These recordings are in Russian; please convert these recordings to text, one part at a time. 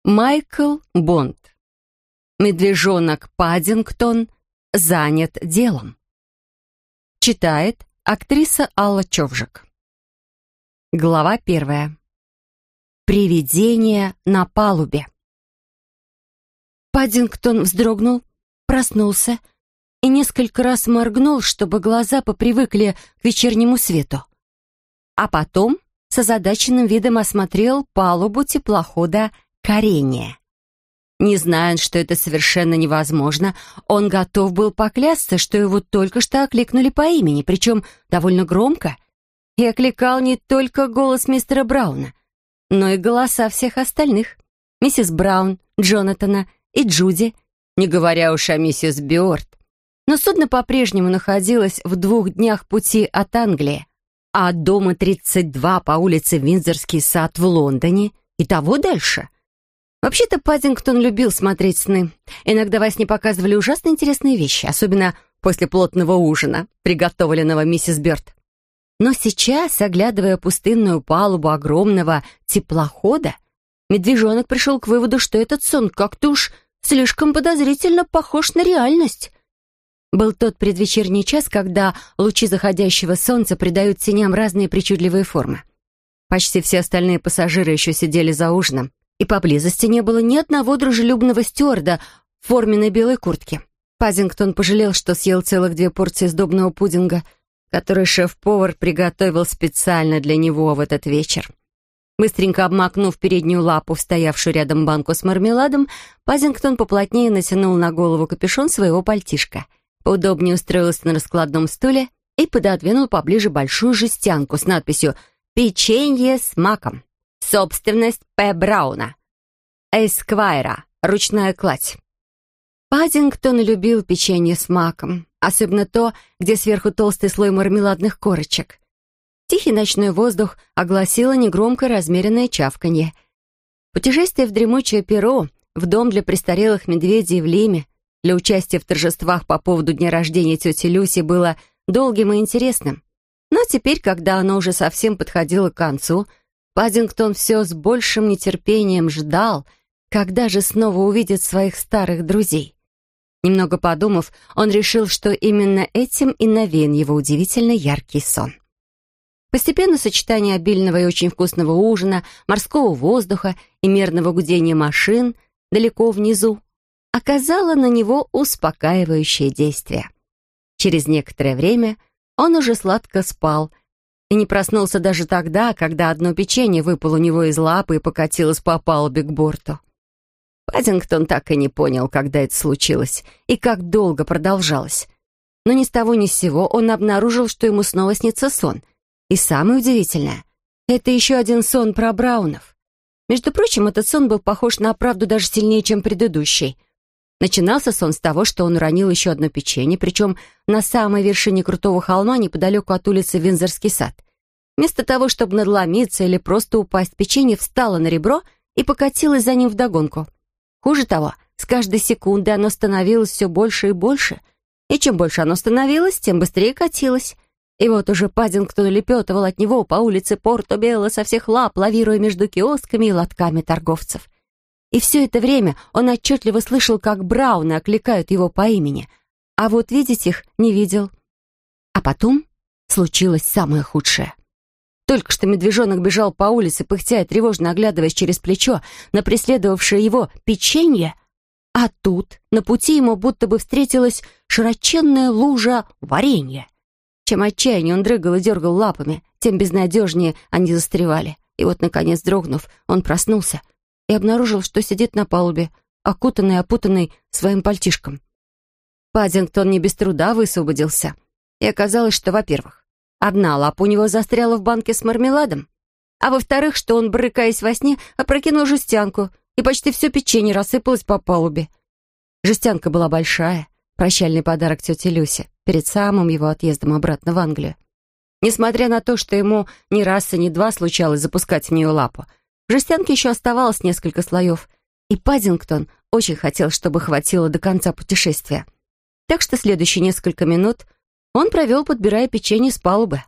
Майкл Бонд. Медвежонок Паддингтон занят делом. Читает актриса Алла Човжик. Глава 1. Привидение на палубе. Паддингтон вздрогнул, проснулся и несколько раз моргнул, чтобы глаза попривыкли к вечернему свету. А потом с озадаченным видом осмотрел палубу теплохода «Карения». Не зная, что это совершенно невозможно, он готов был поклясться, что его только что окликнули по имени, причем довольно громко, и окликал не только голос мистера Брауна, но и голоса всех остальных: миссис Браун, Джонатана и Джуди, не говоря уж о миссис Бёрд. Но судно по-прежнему находилось в 2 днях пути от Англии, а от дома 32 по улице Виндзорский сад в Лондоне и того дальше. Вообще-то Паддингтон любил смотреть сны. Иногда во сне показывали ужасно интересные вещи, особенно после плотного ужина, приготовленного миссис Бёрд. Но сейчас, оглядывая пустынную палубу огромного теплохода, медвежонок пришел к выводу, что этот сон как-то уж слишком подозрительно похож на реальность. Был тот предвечерний час, когда лучи заходящего солнца придают теням разные причудливые формы. Почти все остальные пассажиры еще сидели за ужином, и поблизости не было ни одного дружелюбного стюарда в форменной белой куртке. Паддингтон пожалел, что съел целых 2 порции сдобного пудинга, который шеф-повар приготовил специально для него в этот вечер. Быстренько обмакнув переднюю лапу в стоявшую рядом банку с мармеладом, Паддингтон поплотнее натянул на голову капюшон своего пальтишка, поудобнее устроился на раскладном стуле и пододвинул поближе большую жестянку с надписью «Печенье с маком. Собственность П. Брауна. Эсквайра. Ручная кладь». Паддингтон любил печенье с маком, особенно то, где сверху толстый слой мармеладных корочек. Тихий ночной воздух огласило негромкое размеренное чавканье. Путешествие в дремучее Перу, в дом для престарелых медведей в Лиме, для участия в торжествах по поводу дня рождения тети Люси было долгим и интересным. Но теперь, когда оно уже совсем подходило к концу, Паддингтон все с большим нетерпением ждал, когда же снова увидит своих старых друзей. Немного подумав, он решил, что именно этим и навеян его удивительно яркий сон. Постепенно сочетание обильного и очень вкусного ужина, морского воздуха и мерного гудения машин далеко внизу оказало на него успокаивающее действие. Через некоторое время он уже сладко спал и не проснулся даже тогда, когда одно печенье выпало у него из лапы и покатилось по палубе к борту. Паддингтон так и не понял, когда это случилось и как долго продолжалось. Но ни с того ни с сего он обнаружил, что ему снова снится сон. И самое удивительное — это еще один сон про Браунов. Между прочим, этот сон был похож на правду даже сильнее, чем предыдущий. Начинался сон с того, что он уронил еще одно печенье, причем на самой вершине крутого холма неподалеку от улицы Виндзорский сад. Вместо того, чтобы надломиться или просто упасть, печенье встало на ребро и покатилось за ним вдогонку. Хуже того, с каждой секунды оно становилось все больше и больше, и чем больше оно становилось, тем быстрее катилось. И вот уже Паддингтон улепетывал от него по улице Порто-Белло со всех лап, лавируя между киосками и лотками торговцев. И все это время он отчетливо слышал, как Брауны окликают его по имени, а вот видеть их не видел. А потом случилось самое худшее. Только что медвежонок бежал по улице, пыхтя и тревожно оглядываясь через плечо на преследовавшее его печенье, а тут на пути ему будто бы встретилась широченная лужа варенья. Чем отчаяннее он дрыгал и дергал лапами, тем безнадежнее они застревали. И вот, наконец, дрогнув, он проснулся и обнаружил, что сидит на палубе, окутанный и опутанный своим пальтишком. Паддингтон не без труда высвободился. И оказалось, что, во-первых, одна лапа у него застряла в банке с мармеладом, а во-вторых, что он, брыкаясь во сне, опрокинул жестянку, и почти все печенье рассыпалось по палубе. Жестянка была большая, прощальный подарок тете Люсе перед самым его отъездом обратно в Англию. Несмотря на то, что ему ни раз и ни два случалось запускать в нее лапу, в жестянке еще оставалось несколько слоев, и Паддингтон очень хотел, чтобы хватило до конца путешествия. Так что следующие несколько минут он провел, подбирая печенье с палубы.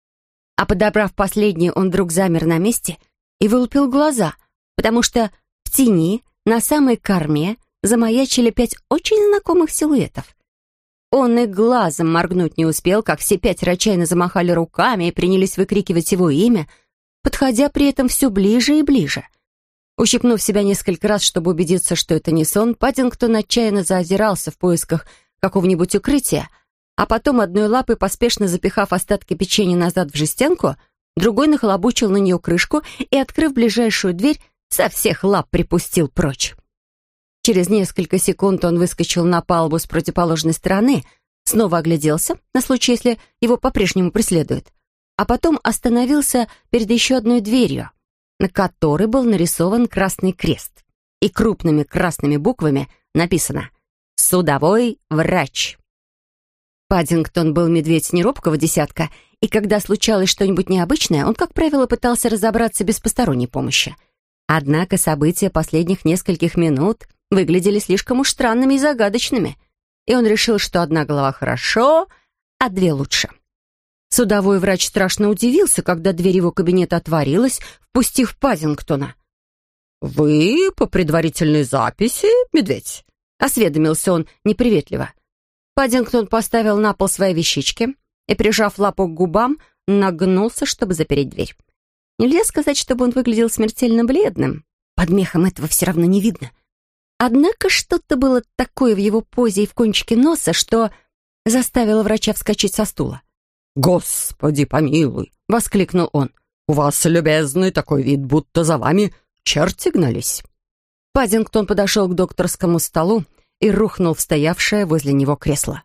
А подобрав последнее, он вдруг замер на месте и вылупил глаза, потому что в тени, на самой корме, замаячили 5 очень знакомых силуэтов. Он и глазом моргнуть не успел, как все 5 отчаянно замахали руками и принялись выкрикивать его имя, подходя при этом все ближе и ближе. Ущипнув себя несколько раз, чтобы убедиться, что это не сон, Паддингтон отчаянно заозирался в поисках какого-нибудь укрытия, а потом одной лапой, поспешно запихав остатки печенья назад в жестянку, другой нахлобучил на нее крышку и, открыв ближайшую дверь, со всех лап припустил прочь. Через несколько секунд он выскочил на палубу с противоположной стороны, снова огляделся, на случай, если его по-прежнему преследуют, а потом остановился перед еще одной дверью, на которой был нарисован красный крест, и крупными красными буквами написано «Судовой врач». Паддингтон был медведь неробкого десятка, и когда случалось что-нибудь необычное, он, как правило, пытался разобраться без посторонней помощи. Однако события последних нескольких минут выглядели слишком уж странными и загадочными, и он решил, что одна голова хорошо, а 2 лучше. Судовой врач страшно удивился, когда дверь его кабинета отворилась, впустив Паддингтона. «Вы по предварительной записи, медведь?» — осведомился он неприветливо. Паддингтон поставил на пол свои вещички и, прижав лапу к губам, нагнулся, чтобы запереть дверь. Нельзя сказать, чтобы он выглядел смертельно бледным. Под мехом этого все равно не видно. Однако что-то было такое в его позе и в кончике носа, что заставило врача вскочить со стула. «Господи помилуй!» — воскликнул он. «У вас, любезный, такой вид, будто за вами черти гнались». Паддингтон подошел к докторскому столу и рухнул в стоявшее возле него кресло.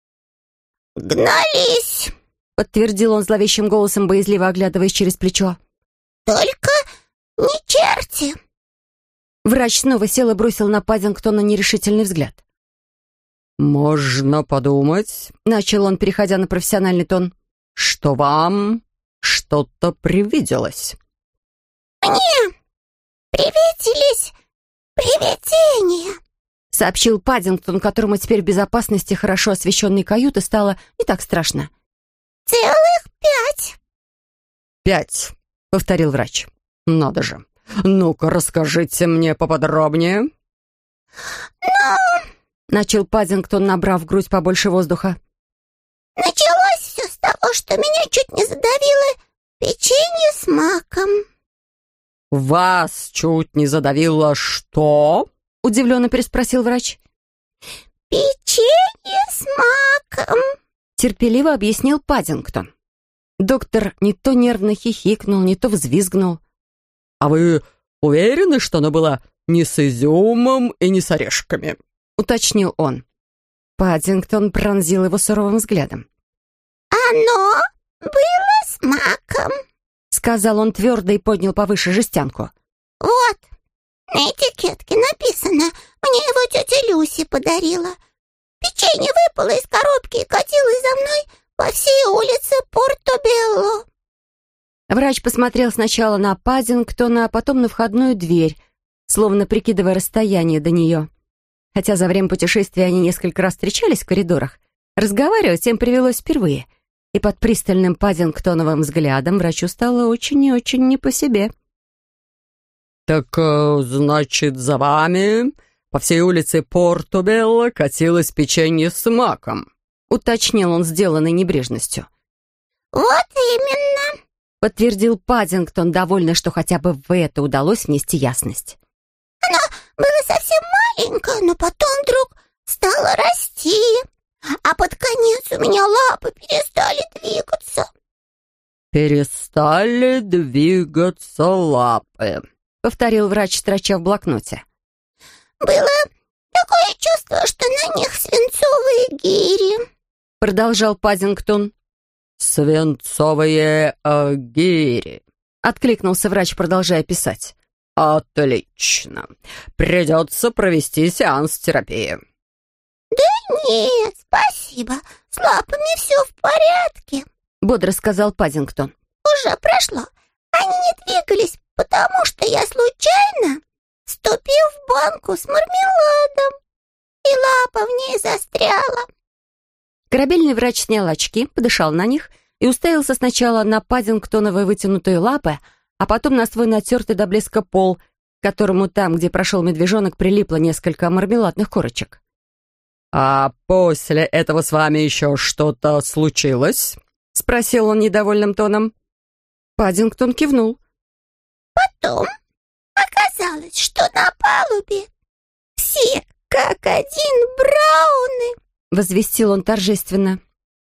«Гнались!» — подтвердил он зловещим голосом, боязливо оглядываясь через плечо. «Только не черти!» Врач снова сел и бросил на Паддингтона нерешительный взгляд. «Можно подумать», — начал он, переходя на профессиональный тон, «что вам что-то привиделось». «Мне привиделись привидения», — сообщил Паддингтон, которому теперь в безопасности хорошо освещенной каюты стало не так страшно. «Целых 5». «5», — повторил врач. «Надо же. Ну-ка, расскажите мне поподробнее». «Ну...» — начал Паддингтон, набрав в грудь побольше воздуха. «Началось все с того, что меня чуть не задавило печенье с маком». «Вас чуть не задавило что?» — удивленно переспросил врач. «Печенье с маком», — терпеливо объяснил Паддингтон. Доктор не то нервно хихикнул, не то взвизгнул. «А вы уверены, что оно было не с изюмом и не с орешками?» — уточнил он. Паддингтон пронзил его суровым взглядом. «Оно было с маком», — сказал он твердо и поднял повыше жестянку. «Вот, на этикетке написано, мне его тетя Люси подарила. Печенье выпало из коробки и катилось за мной по всей улице Порто-Белло». Врач посмотрел сначала на Паддингтона, а потом на входную дверь, словно прикидывая расстояние до нее. Хотя за время путешествия они несколько раз встречались в коридорах, разговаривать им привелось впервые, и под пристальным Паддингтоновым взглядом врачу стало очень и очень не по себе. «Так, значит, за вами по всей улице Порто-Белло катилось печенье с маком», — уточнил он, сделанной небрежностью. «Вот именно», — подтвердил Паддингтон, довольный, что хотя бы в это удалось внести ясность. «оно было совсем маленькое, но потом вдруг стало расти, а под конец у меня лапы перестали двигаться». «Перестали двигаться лапы», — повторил врач, строча в блокноте. «Было такое чувство, что на них свинцовые гири», — продолжал Паддингтон. «Свинцовые гири», — откликнулся врач, продолжая писать. «Отлично. Придется провести сеанс терапии». «Нет, спасибо. С лапами все в порядке», — бодро сказал Паддингтон. «Уже прошло. Они не двигались, потому что я случайно вступил в банку с мармеладом, и лапа в ней застряла». Корабельный врач снял очки, подышал на них и уставился сначала на Паддингтоновые вытянутые лапы, а потом на свой натертый до блеска пол, к которому там, где прошел медвежонок, прилипло несколько мармеладных корочек. «А после этого с вами еще что-то случилось?» — спросил он недовольным тоном. Паддингтон кивнул. Потом оказалось, что на палубе все как один брауны, Возвестил он торжественно.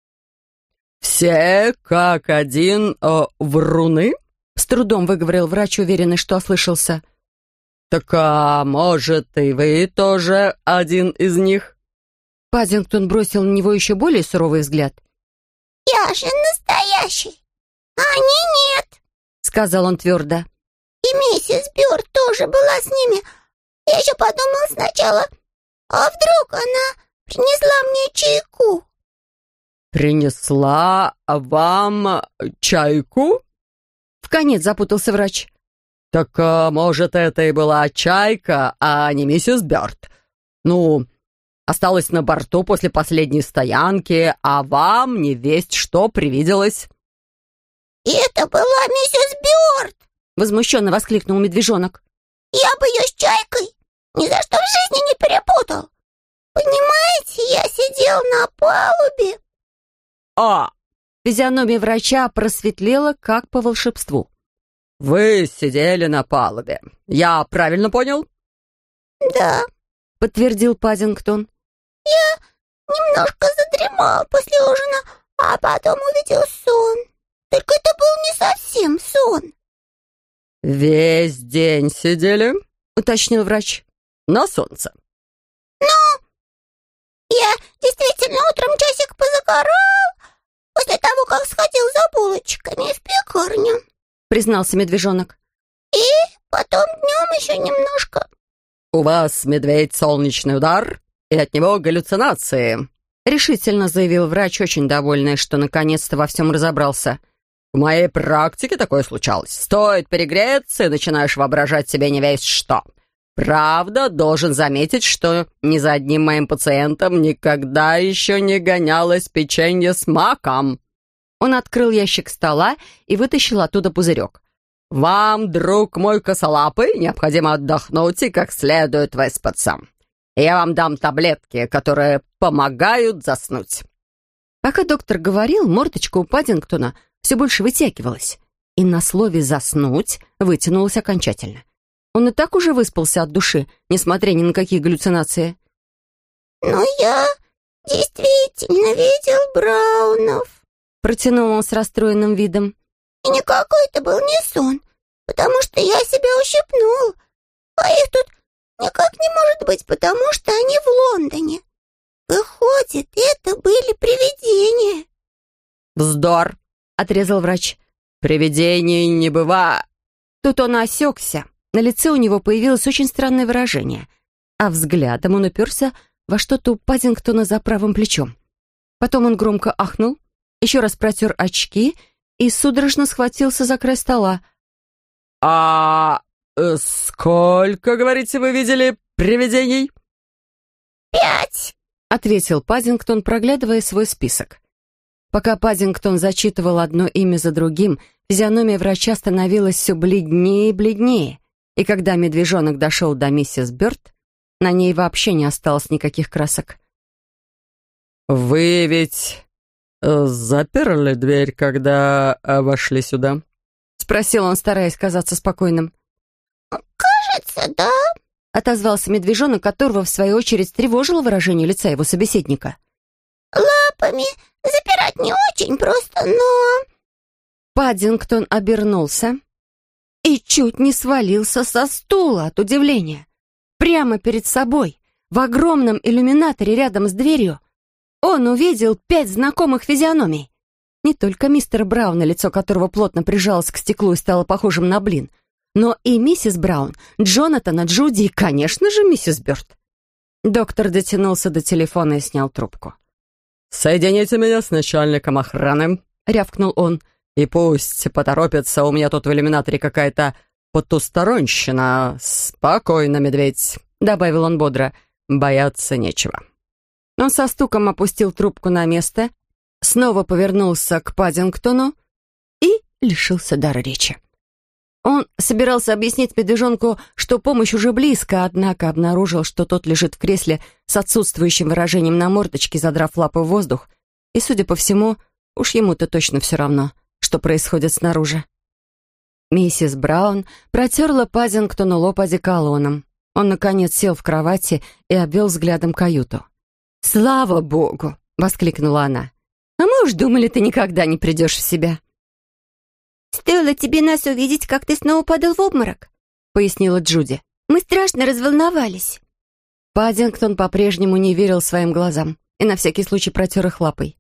«Все как один вруны?» — с трудом выговорил врач, уверенный, что ослышался. «Так, может, и вы тоже один из них?» Паддингтон бросил на него еще более суровый взгляд. я же настоящий, а они нет. — сказал он твердо. И миссис Бёрд тоже была с ними. Я еще подумал сначала, а вдруг она принесла мне чайку? «Принесла вам чайку?» Вконец запутался врач. «Так, может, это и была чайка, а не миссис Бёрд. Ну, осталась на борту после последней стоянки, а вам не весть что привиделось». И это была миссис Бёрд. Возмущенно воскликнул медвежонок. Я бы ее с чайкой ни за что в жизни не перепутал. Понимаете, я сидел на палубе. Физиономия врача просветлела, как по волшебству. «Вы сидели на палубе. Я правильно понял?» Да, Подтвердил Паддингтон. немножко задремал после ужина, а потом увидел сон. Только это был не совсем сон. «Весь день сидели?» — уточнил врач. «На солнце». Я действительно утром часик позагорал после того, как сходил за булочками в пекарню. Признался медвежонок. И потом днем еще немножко. «У вас, медведь, солнечный удар, и от него галлюцинации», — решительно заявил врач, очень довольный, что наконец-то во всем разобрался. «В моей практике такое случалось. Стоит перегреться, и начинаешь воображать себе не весть что. Правда, должен заметить, что ни за одним моим пациентом никогда еще не гонялось печенье с маком». Он открыл ящик стола и вытащил оттуда пузырек. «Вам, друг мой косолапый, необходимо отдохнуть и как следует выспаться. Я вам дам таблетки, которые помогают заснуть». Пока доктор говорил, мордочка у Паддингтона все больше вытягивалась, и на слове «заснуть» вытянулась окончательно. Он и так уже выспался от души, несмотря ни на какие галлюцинации. Но я действительно видел браунов. Протянул он с расстроенным видом. И никакой это был не сон, потому что я себя ущипнул. А их тут никак не может быть, потому что они в Лондоне. Выходит, это были привидения. «Вздор!» — отрезал врач. «Привидений не бывает». Тут он осекся. На лице у него появилось очень странное выражение, а взглядом он уперся во что-то у Паддингтона за правым плечом. Потом он громко ахнул, еще раз протер очки и судорожно схватился за край стола. Сколько, говорите, вы видели привидений?» 5. — ответил Паддингтон, проглядывая свой список. Пока Паддингтон зачитывал одно имя за другим, физиономия врача становилась все бледнее и бледнее, и когда медвежонок дошел до миссис Бёрд, на ней вообще не осталось никаких красок. «Вы ведь заперли дверь, когда вошли сюда?» — спросил он, стараясь казаться спокойным. Кажется, да. — отозвался медвежонок, которого, в свою очередь, тревожило выражение лица его собеседника. Лапами запирать не очень просто, но... Паддингтон обернулся и чуть не свалился со стула от удивления. Прямо перед собой, в огромном иллюминаторе рядом с дверью, он увидел 5 знакомых физиономий. Не только мистер Браун, лицо которого плотно прижалось к стеклу и стало похожим на блин, но и миссис Браун, Джонатана, Джуди и, конечно же, миссис Бёрд. Доктор дотянулся до телефона и снял трубку. «Соедините меня с начальником охраны», — рявкнул он. «И пусть поторопится, у меня тут в иллюминаторе какая-то потусторонщина. Спокойно, медведь», — добавил он бодро. «Бояться нечего». Он со стуком опустил трубку на место, снова повернулся к Паддингтону и лишился дара речи. Он собирался объяснить медвежонку, что помощь уже близко, однако обнаружил, что тот лежит в кресле с отсутствующим выражением на мордочке, задрав лапы в воздух, и, судя по всему, уж ему-то точно все равно, что происходит снаружи. Миссис Браун протерла Паддингтону лоб одеколоном. Он, наконец, сел в кровати и обвел взглядом каюту. «Слава богу!» — воскликнула она. «А мы уж думали, ты никогда не придешь в себя». «Стоило тебе нас увидеть, как ты снова падал в обморок», — пояснила Джуди. «Мы страшно разволновались». Паддингтон по-прежнему не верил своим глазам и на всякий случай протер их лапой.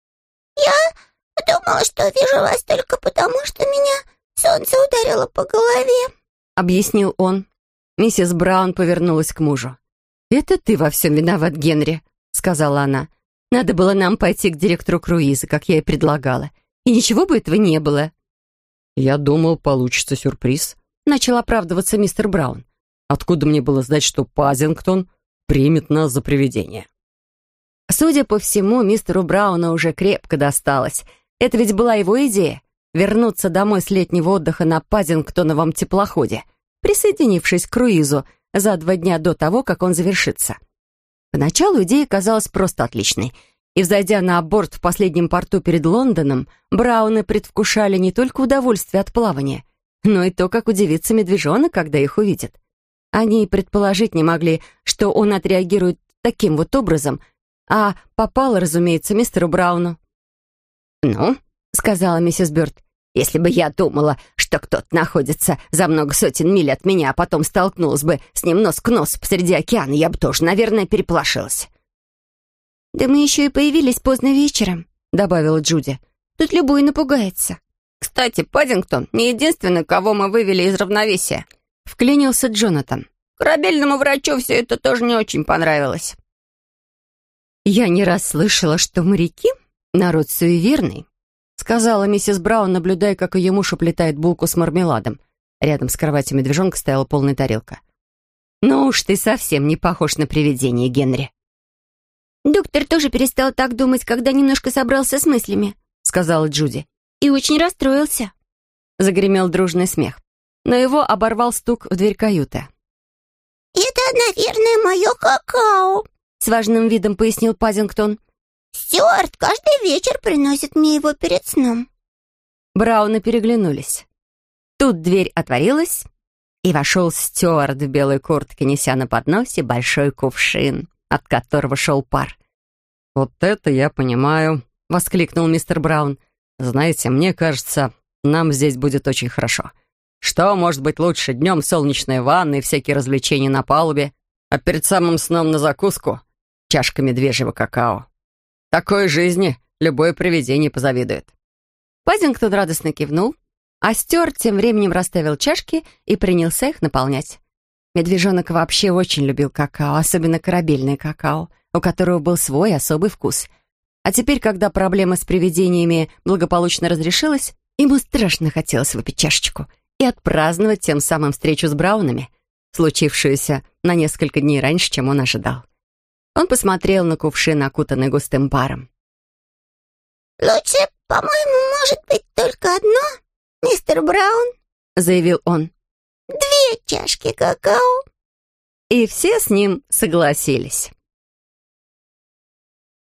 «Я думала, что вижу вас только потому, что меня солнце ударило по голове», — объяснил он. Миссис Браун повернулась к мужу. «Это ты во всем виноват, Генри», — сказала она. «Надо было нам пойти к директору круиза, как я и предлагала. И ничего бы этого не было». «Я думал, получится сюрприз», — начал оправдываться мистер Браун. «Откуда мне было знать, что Паддингтон примет нас за привидение?» Судя по всему, мистеру Брауну уже крепко досталось. Это ведь была его идея — вернуться домой с летнего отдыха на Паддингтоновом теплоходе, присоединившись к круизу за 2 дня до того, как он завершится. Поначалу идея казалась просто отличной, и, взойдя на борт в последнем порту перед Лондоном, Брауны предвкушали не только удовольствие от плавания, но и то, как удивится медвежонок, когда их увидит. Они и предположить не могли, что он отреагирует таким вот образом, а попало, разумеется, мистеру Брауну. «Ну», — сказала миссис Бёрд, «если бы я думала, что кто-то находится за много сотен миль от меня, а потом столкнулась бы с ним нос к носу посреди океана, я бы тоже, наверное, переполошилась». «Да мы еще и появились поздно вечером», — добавила Джуди. «Тут любой напугается». «Кстати, Паддингтон не единственный, кого мы вывели из равновесия», — вклинился Джонатан. «Корабельному врачу все это тоже не очень понравилось». «Я не раз слышала, что моряки — народ суеверный», — сказала миссис Браун, наблюдая, как ее муж уплетает булку с мармеладом. Рядом с кроватью медвежонка стояла полная тарелка. «Ну уж ты совсем не похож на привидение, Генри». «Доктор тоже перестал так думать, когда немножко собрался с мыслями», — сказала Джуди. «И очень расстроился». Загремел дружный смех, но его оборвал стук в дверь каюты. «Это, наверное, мое какао», — с важным видом пояснил Паддингтон. «Стюарт каждый вечер приносит мне его перед сном». Брауны переглянулись. Тут дверь отворилась, и вошел Стюарт в белой куртке, неся на подносе большой кувшин, от которого шел пар. «Вот это я понимаю», — воскликнул мистер Браун. «Знаете, мне кажется, нам здесь будет очень хорошо. Что может быть лучше? Днем солнечные ванны и всякие развлечения на палубе, а перед самым сном на закуску — чашка медвежьего какао. Такой жизни любое привидение позавидует». Паддингтон радостно кивнул, а Стюарт тем временем расставил чашки и принялся их наполнять. Медвежонок вообще очень любил какао, особенно корабельное какао, у которого был свой особый вкус. А теперь, когда проблема с привидениями благополучно разрешилась, ему страшно хотелось выпить чашечку и отпраздновать тем самым встречу с Браунами, случившуюся на несколько дней раньше, чем он ожидал. Он посмотрел на кувшин, окутанный густым паром. «Лучше, по-моему, может быть только одно, мистер Браун», — заявил он. 2 чашки какао». И все с ним согласились.